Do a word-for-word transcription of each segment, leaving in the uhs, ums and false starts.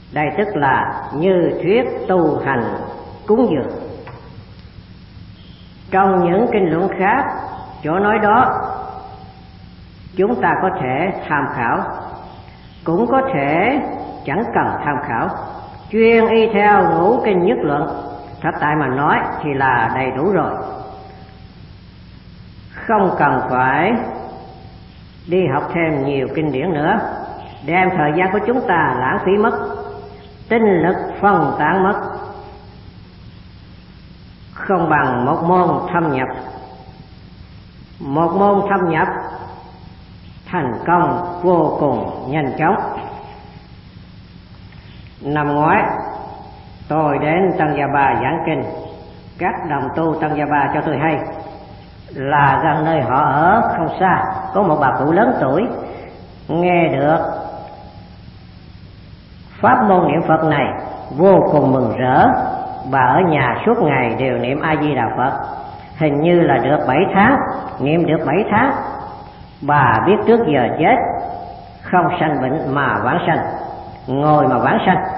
Đây tức là như thuyết tu hành cúng dường. Trong những kinh luận khác, chỗ nói đó chúng ta có thể tham khảo, cũng có thể chẳng cần tham khảo, chuyên y theo ngũ kinh nhất luận, thật tại mà nói thì là đầy đủ rồi, không cần phải đi học thêm nhiều kinh điển nữa, đem thời gian của chúng ta lãng phí mất, tinh lực phân tán mất, không bằng một môn thâm nhập. Một môn thâm nhập thành công vô cùng nhanh chóng. Năm ngoái tôi đến Tân Gia Ba giảng kinh, các đồng tu Tân Gia Ba cho tôi hay là gần nơi họ ở không xa có một bà cụ lớn tuổi nghe được pháp môn niệm Phật này vô cùng mừng rỡ. Bà ở nhà suốt ngày đều niệm A Di Đà Phật, hình như là được bảy tháng, niệm được bảy tháng. Bà biết trước giờ chết, không sanh bệnh mà vãng sanh, ngồi mà vãng sanh.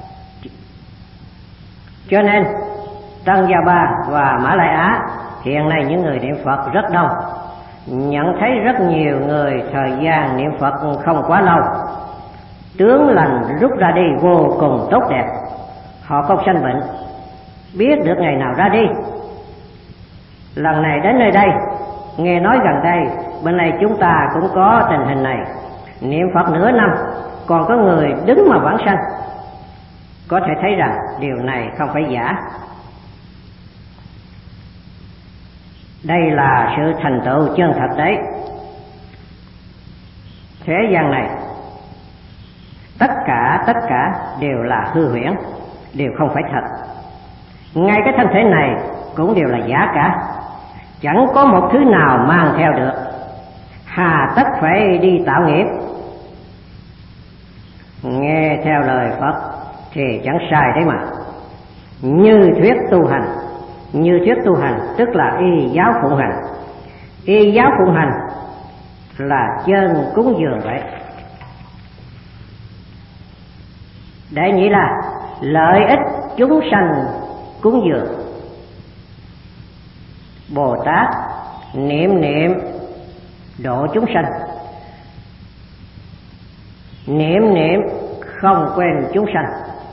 Cho nên Tân Gia Ba và Mã Lai Á hiện nay những người niệm Phật rất đông, nhận thấy rất nhiều người thời gian niệm Phật không quá lâu, tướng lành rút ra đi vô cùng tốt đẹp, họ không sanh bệnh, biết được ngày nào ra đi. Lần này đến nơi đây, nghe nói gần đây bên này chúng ta cũng có tình hình này, niệm Phật nửa năm còn có người đứng mà vãng sanh, có thể thấy rằng điều này không phải giả. Đây là sự thành tựu chân thật đấy. Thế gian này tất cả tất cả đều là hư huyễn, đều không phải thật. Ngay cái thân thể này cũng đều là giả cả, chẳng có một thứ nào mang theo được, hà tất phải đi tạo nghiệp. Nghe theo lời Phật thì chẳng sai đấy mà. Như thuyết tu hành, như thuyết tu hành tức là y giáo phụng hành. Y giáo phụng hành là chân cúng dường vậy. Đệ nhị là lợi ích chúng sanh cúng dường. Bồ Tát niệm niệm độ chúng sanh, niệm niệm không quên chúng sanh,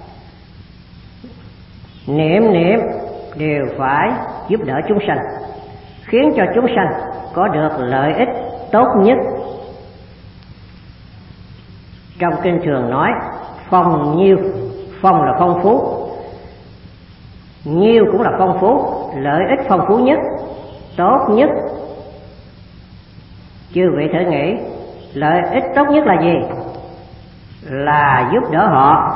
niệm niệm đều phải giúp đỡ chúng sanh, khiến cho chúng sanh có được lợi ích tốt nhất. Trong kinh thường nói phong nhiêu, phong là phong phú, nhiêu cũng là phong phú, lợi ích phong phú nhất, tốt nhất. Chư vị thử nghĩ, lợi ích tốt nhất là gì? Là giúp đỡ họ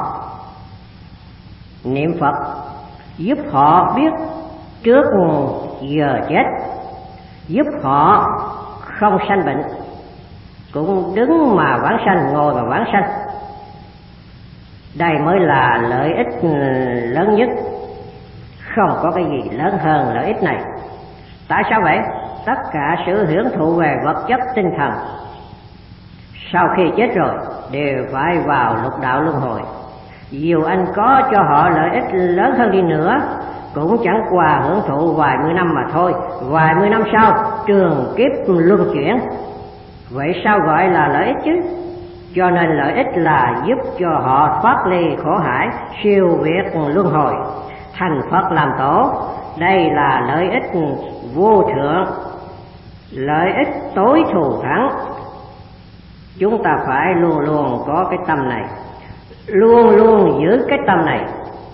niệm Phật, giúp họ biết trước giờ chết, giúp họ không sanh bệnh, cũng đứng mà vãng sanh, ngồi mà vãng sanh. Đây mới là lợi ích lớn nhất, không có cái gì lớn hơn lợi ích này. Tại sao vậy? Tất cả sự hưởng thụ về vật chất tinh thần sau khi chết rồi đều phải vào lục đạo luân hồi. Dù anh có cho họ lợi ích lớn hơn đi nữa, cũng chẳng qua hưởng thụ vài mươi năm mà thôi. Vài mươi năm sau trường kiếp luân chuyển, vậy sao gọi là lợi ích chứ? Cho nên lợi ích là giúp cho họ thoát ly khổ hải, siêu việt luân hồi, thành Phật làm tổ. Đây là lợi ích vô thượng, lợi ích tối thù thắng. Chúng ta phải luôn luôn có cái tâm này, luôn luôn giữ cái tâm này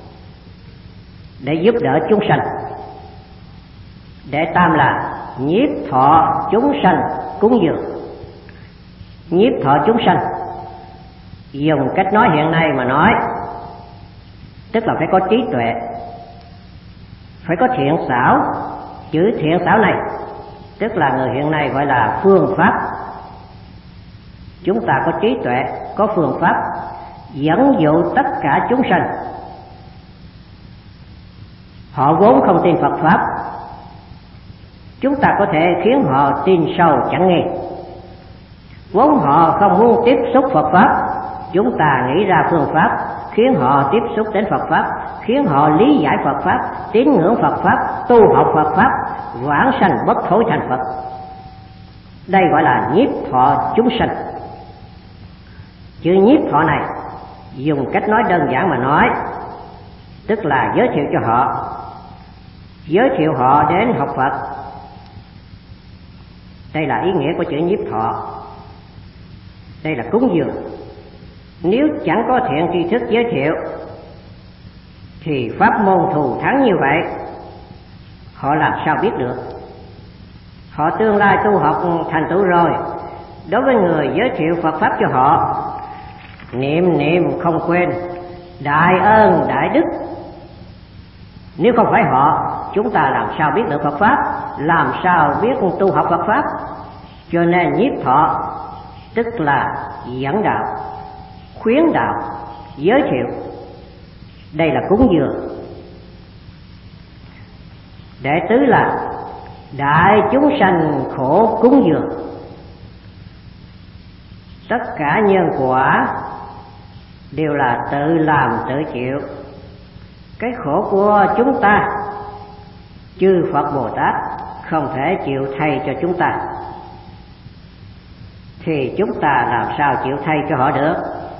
để giúp đỡ chúng sanh. Đệ tam là nhiếp thọ chúng sanh cúng dường. Nhiếp thọ chúng sanh, dùng cách nói hiện nay mà nói, tức là phải có trí tuệ, phải có thiện xảo. Chữ thiện xảo này tức là người hiện nay gọi là phương pháp. Chúng ta có trí tuệ, có phương pháp dẫn dụ tất cả chúng sanh. Họ vốn không tin Phật pháp, chúng ta có thể khiến họ tin sâu chẳng nghi. Vốn họ không muốn tiếp xúc Phật pháp, chúng ta nghĩ ra phương pháp khiến họ tiếp xúc đến Phật Pháp, khiến họ lý giải Phật Pháp, tín ngưỡng Phật Pháp, tu học Phật Pháp, vãng sanh bất thối thành Phật. Đây gọi là nhiếp thọ chúng sanh. Chữ nhiếp thọ này dùng cách nói đơn giản mà nói, tức là giới thiệu cho họ, giới thiệu họ đến học Phật. Đây là ý nghĩa của chữ nhiếp thọ. Đây là cúng dường. Nếu chẳng có thiện tri thức giới thiệu thì pháp môn thù thắng như vậy họ làm sao biết được? Họ tương lai tu học thành tựu rồi, đối với người giới thiệu Phật Pháp cho họ, niệm niệm không quên, đại ơn đại đức. Nếu không phải họ, chúng ta làm sao biết được Phật Pháp, làm sao biết tu học Phật Pháp? Cho nên nhiếp thọ tức là dẫn đạo, khuyến đạo, giới thiệu. Đây là cúng dường. Đệ tứ là đại chúng sanh khổ cúng dường. Tất cả nhân quả đều là tự làm tự chịu. Cái khổ của chúng ta, chư Phật Bồ Tát không thể chịu thay cho chúng ta, thì chúng ta làm sao chịu thay cho họ được?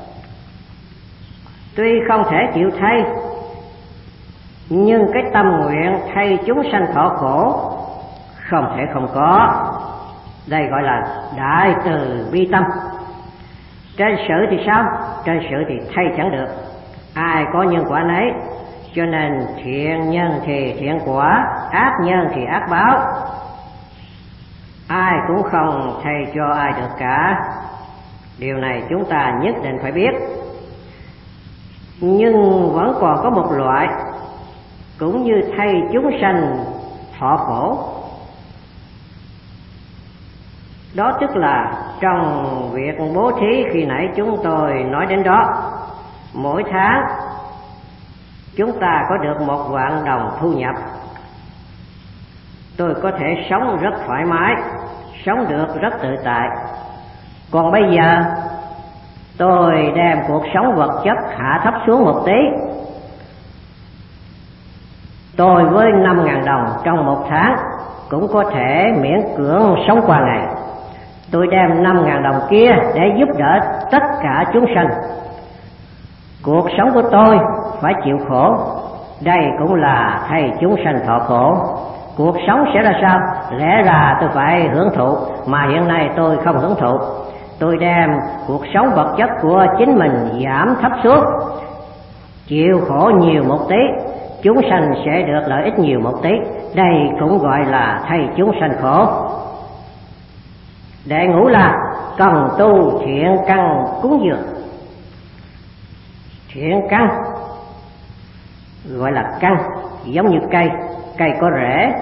Tuy không thể chịu thay, nhưng cái tâm nguyện thay chúng sanh thọ khổ không thể không có. Đây gọi là đại từ bi tâm. Trên sự thì sao? Trên sự thì thay chẳng được, ai có nhân quả nấy. Cho nên thiện nhân thì thiện quả, ác nhân thì ác báo. Ai cũng không thay cho ai được cả. Điều này chúng ta nhất định phải biết. Nhưng vẫn còn có một loại cũng như thay chúng sanh thọ khổ. Đó tức là trong việc bố thí khi nãy chúng tôi nói đến đó. Mỗi tháng chúng ta có được một vạn đồng thu nhập, tôi có thể sống rất thoải mái, sống được rất tự tại. Còn bây giờ tôi đem cuộc sống vật chất hạ thấp xuống một tí. Tôi với năm ngàn đồng trong một tháng cũng có thể miễn cưỡng sống qua ngày. Tôi đem năm ngàn đồng kia để giúp đỡ tất cả chúng sanh. Cuộc sống của tôi phải chịu khổ, đây cũng là thay chúng sanh thọ khổ. Cuộc sống sẽ ra sao? Lẽ ra tôi phải hưởng thụ, mà hiện nay tôi không hưởng thụ. Tôi đem cuộc sống vật chất của chính mình giảm thấp xuống, chịu khổ nhiều một tí, chúng sanh sẽ được lợi ích nhiều một tí. Đây cũng gọi là thay chúng sanh khổ. Đệ ngũ là cần tu thiện căn cúng dường. Thiện căn gọi là căn, giống như cây, cây có rễ,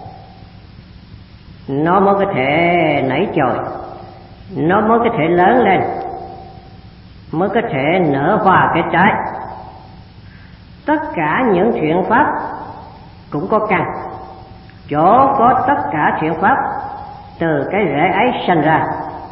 nó mới có thể nảy chồi, nó mới có thể lớn lên, mới có thể nở hoa kết trái. Tất cả những thiện pháp cũng có căn, chỗ có tất cả thiện pháp từ cái rễ ấy sanh ra.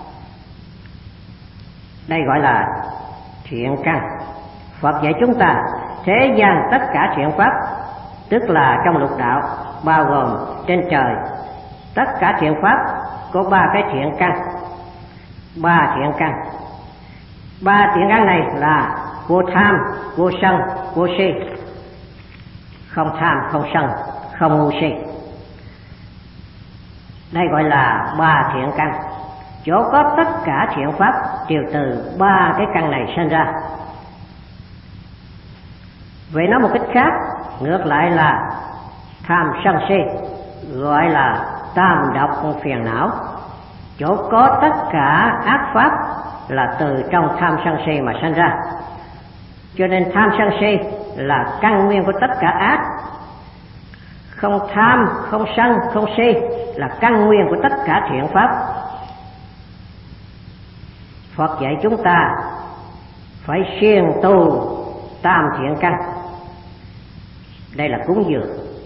Đây gọi là thiện căn. Phật dạy chúng ta thế gian tất cả thiện pháp, tức là trong lục đạo bao gồm trên trời, tất cả thiện pháp có ba cái thiện căn. Ba thiện căn. Ba thiện căn này là vô tham, vô sân, vô si. Không tham, không sân, không ngu si. Đây gọi là ba thiện căn. Chỗ có tất cả thiện pháp đều từ ba cái căn này sinh ra. Vậy nói một cách khác, ngược lại là tham sân si, gọi là tam độc phiền não. Chỗ có tất cả ác pháp là từ trong tham sân si mà sinh ra. Cho nên tham sân si là căn nguyên của tất cả ác. Không tham, không sân, không si là căn nguyên của tất cả thiện pháp. Phật dạy chúng ta phải siêng tu tam thiện căn. Đây là cúng dường.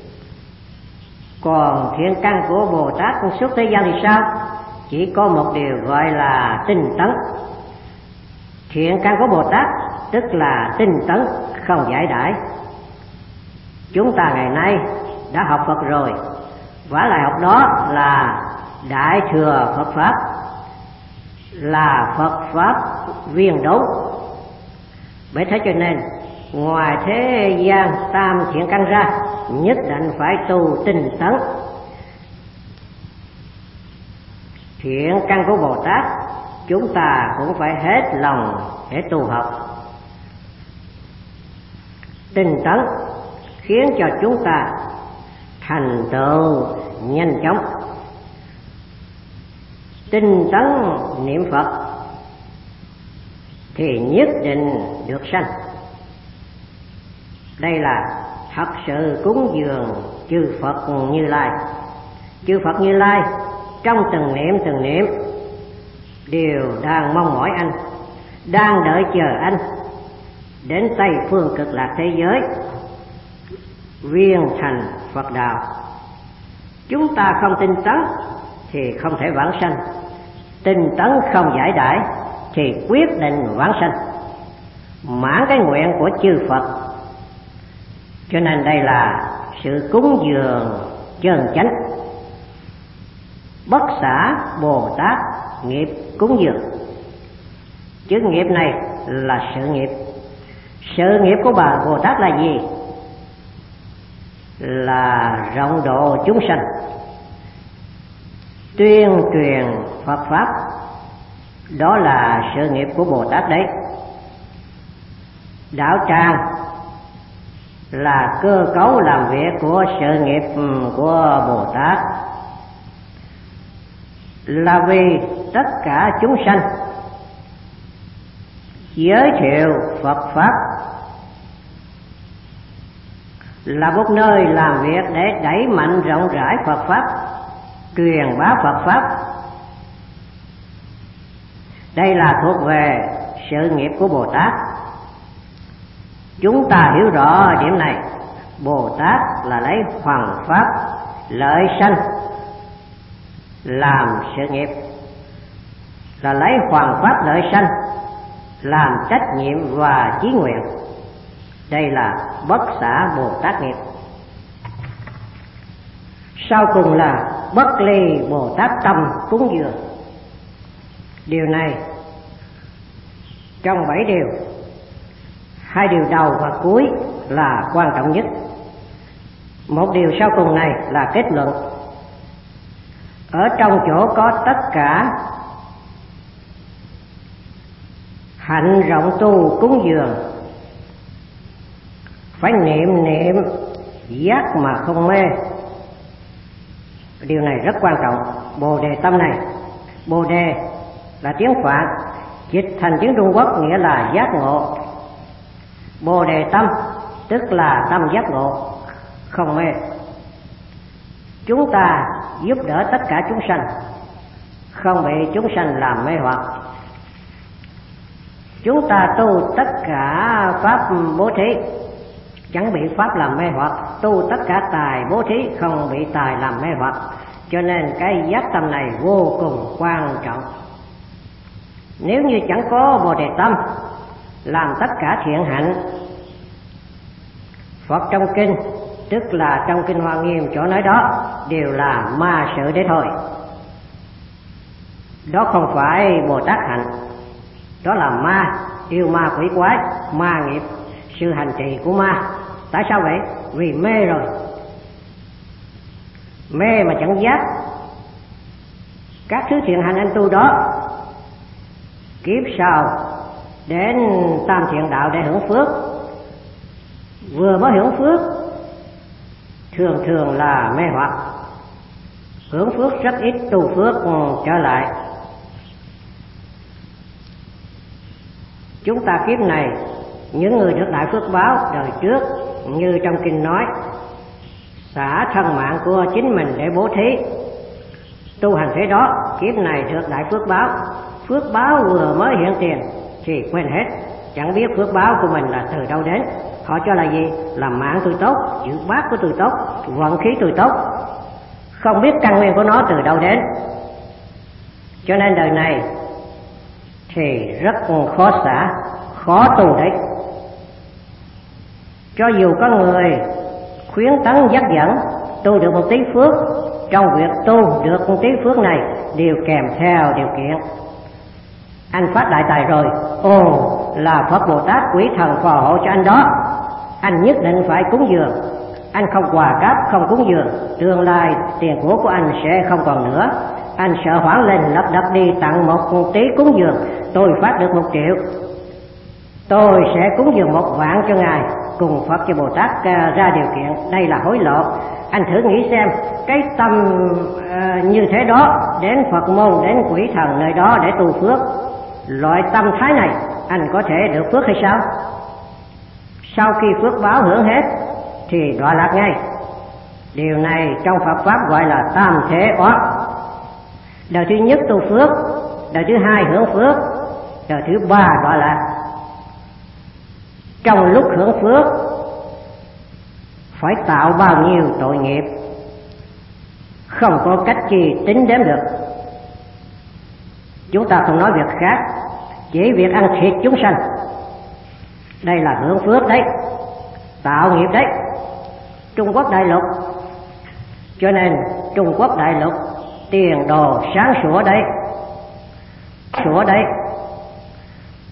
Còn thiện căn của Bồ Tát con xuất thế gian thì sao? Chỉ có một điều gọi là tinh tấn. Thiện căn của Bồ Tát tức là tinh tấn không giải đãi. Chúng ta ngày nay đã học Phật rồi, vả lại học đó là Đại Thừa Phật Pháp, là Phật Pháp viên đốn. Bởi thế cho nên ngoài thế gian tam thiện căn ra, nhất định phải tu tinh tấn. Thiện căn của Bồ Tát chúng ta cũng phải hết lòng để tu học. Tinh tấn khiến cho chúng ta thành tựu nhanh chóng. Tinh tấn niệm Phật thì nhất định được sanh. Đây là thật sự cúng dường chư Phật Như Lai. Chư Phật Như Lai trong từng niệm từng niệm đều đang mong mỏi anh, đang đợi chờ anh đến Tây Phương Cực Lạc thế giới viên thành Phật đạo. Chúng ta không tinh tấn thì không thể vãng sanh, tinh tấn không giải đãi thì quyết định vãng sanh, mãn cái nguyện của chư Phật. Cho nên đây là sự cúng dường chân chánh. Bất xả Bồ Tát nghiệp cúng dường. Chữ nghiệp này là sự nghiệp. Sự nghiệp của bà Bồ Tát là gì? Là rộng độ chúng sanh, tuyên truyền Phật Pháp. Đó là sự nghiệp của Bồ Tát đấy. Đạo tràng là cơ cấu làm việc của sự nghiệp của Bồ Tát, là vì tất cả chúng sanh giới thiệu Phật Pháp, là một nơi làm việc để đẩy mạnh rộng rãi Phật Pháp, truyền bá Phật Pháp. Đây là thuộc về sự nghiệp của Bồ Tát. Chúng ta hiểu rõ điểm này. Bồ Tát là lấy hoằng pháp lợi sanh làm sự nghiệp, là lấy hoằng pháp lợi sanh làm trách nhiệm và chí nguyện. Đây là bất xả Bồ Tát nghiệp. Sau cùng là bất ly Bồ Tát tâm cúng dường. Điều này trong bảy điều, hai điều đầu và cuối là quan trọng nhất. Một điều sau cùng này là kết luận. Ở trong chỗ có tất cả hạnh rộng tu cúng dường, phải niệm niệm giác mà không mê. Điều này rất quan trọng. Bồ đề tâm này, bồ đề là tiếng Phạn, dịch thành tiếng Trung Quốc nghĩa là giác ngộ. Bồ đề tâm tức là tâm giác ngộ, không mê. Chúng ta giúp đỡ tất cả chúng sanh, không bị chúng sanh làm mê hoặc. Chúng ta tu tất cả pháp bố thí, chẳng bị pháp làm mê hoặc. Tu tất cả tài bố thí, không bị tài làm mê hoặc. Cho nên cái giác tâm này vô cùng quan trọng. Nếu như chẳng có bồ đề tâm làm tất cả thiện hạnh, Phật trong kinh, tức là trong kinh Hoa Nghiêm chỗ nói đó, đều là ma sự đấy thôi. Đó không phải Bồ Tát hạnh, đó là ma, yêu ma quỷ quái, ma nghiệp, sự hành trì của ma. Tại sao vậy? Vì mê rồi. Mê mà chẳng giác các thứ thiện hành anh tu đó, kiếp sau đến tam thiện đạo để hưởng phước. Vừa mới hưởng phước thường thường là mê hoặc, hưởng phước rất ít, tu phước trở lại. Chúng ta kiếp này, những người được đại phước báo đời trước, như trong kinh nói, xả thân mạng của chính mình để bố thí, tu hành thế đó, kiếp này được đại phước báo. Phước báo vừa mới hiện tiền thì quên hết, chẳng biết phước báo của mình là từ đâu đến. Họ cho là gì? Là mạng tôi tốt, chữ bát của tôi tốt, vận khí tôi tốt, không biết căn nguyên của nó từ đâu đến. Cho nên đời này thì rất khó xả, khó tu đấy. Cho dù có người khuyến tấn dắt dẫn tu được một tí phước, trong việc tu được một tí phước này đều kèm theo điều kiện. Anh phát đại tài rồi, ồ là Phật Bồ Tát quỷ thần phò hộ cho anh đó, anh nhất định phải cúng dường. Anh không quà cáp, không cúng dường, tương lai tiền của của anh sẽ không còn nữa. Anh sợ hoảng lên lật đật đi tặng một tí cúng dường, tôi phát được một triệu, tôi sẽ cúng dường một vạn cho ngài, cùng Phật cho Bồ Tát ra điều kiện. Đây là hối lộ. Anh thử nghĩ xem, cái tâm uh, như thế đó đến Phật môn, đến quỷ thần nơi đó để tu phước, loại tâm thái này anh có thể được phước hay sao? Sau khi phước báo hưởng hết thì đọa lạc ngay. Điều này trong Phật pháp gọi là tam thế oán. Đời thứ nhất tu phước, đời thứ hai hưởng phước, đời thứ ba đọa lạc. Trong lúc hưởng phước phải tạo bao nhiêu tội nghiệp, không có cách chi tính đếm được. Chúng ta không nói việc khác, chỉ việc ăn thịt chúng sanh, đây là hưởng phước đấy, tạo nghiệp đấy. Trung Quốc đại lục, cho nên Trung Quốc đại lục tiền đồ sáng sủa đấy, sủa đấy.